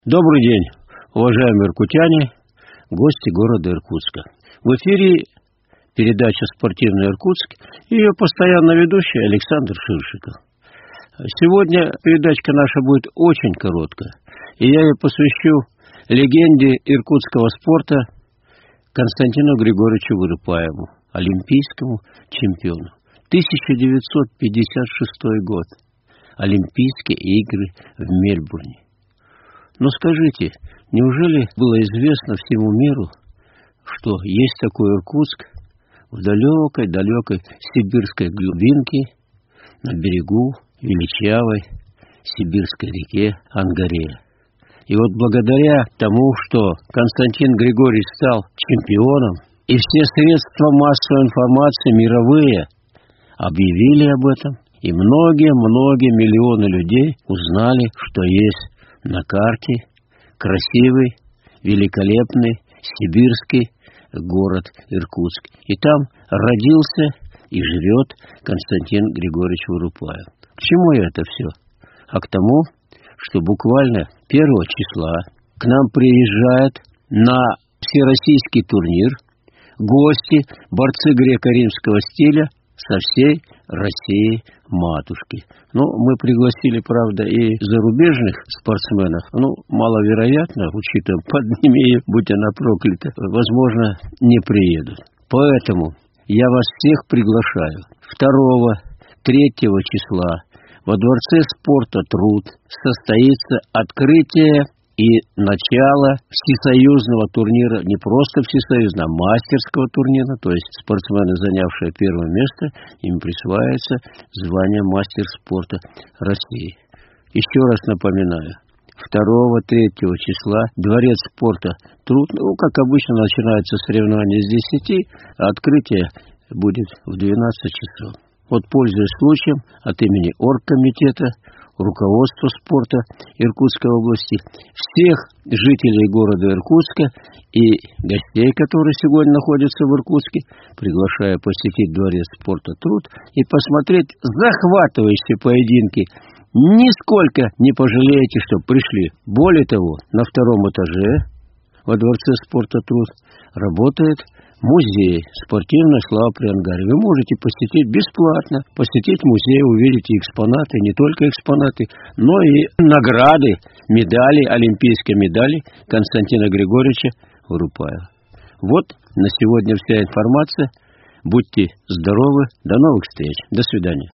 Добрый день, уважаемые иркутяне, гости города Иркутска. В эфире передача «Спортивный Иркутск» и ее постоянно ведущий Александр Ширшиков. Сегодня передачка наша будет очень короткая, и я ее посвящу легенде иркутского спорта Константину Григорьевичу Вырыпаеву, олимпийскому чемпиону. 1956 год. Олимпийские игры в Мельбурне. Но скажите, неужели было известно всему миру, что есть такой Иркутск в далекой-далекой сибирской глубинке на берегу величавой сибирской реке Ангаре? И вот благодаря тому, что Константин Григорьевич стал чемпионом, и все средства массовой информации мировые объявили об этом, и многие-многие миллионы людей узнали, что есть на карте красивый, великолепный сибирский город Иркутск. И там родился и живет Константин Григорьевич Вырыпаев. К чему это все? А к тому, что буквально 1 числа к нам приезжают на всероссийский турнир гости, борцы греко-римского стиля со всей России матушки. Мы пригласили, правда, и зарубежных спортсменов. Маловероятно, учитывая пандемию, будь она проклята, возможно, не приедут. Поэтому я вас всех приглашаю 2-3 числа во Дворце спорта «Труд» состоится открытие и начало всесоюзного турнира, не просто всесоюзного, а мастерского турнира, то есть спортсмены, занявшие первое место, им присваивается звание мастер спорта России. Еще раз напоминаю, 2-3 числа Дворец спорта «Труд», как обычно, начинаются соревнования с 10, а открытие будет в 12 часов. Пользуясь случаем, от имени оргкомитета, руководства спорта Иркутской области, всех жителей города Иркутска и гостей, которые сегодня находятся в Иркутске, приглашаю посетить Дворец спорта «Труд» и посмотреть захватывающие поединки. Нисколько не пожалеете, что пришли. Более того, на 2-м этаже во Дворце спорта «Труд» работает музей спортивной славы при Ангаре. Вы можете посетить бесплатно, посетить музей, увидите экспонаты, не только экспонаты, но и награды, медали, олимпийские медали Константина Григорьевича Вырыпаева. На сегодня вся информация. Будьте здоровы, до новых встреч, до свидания.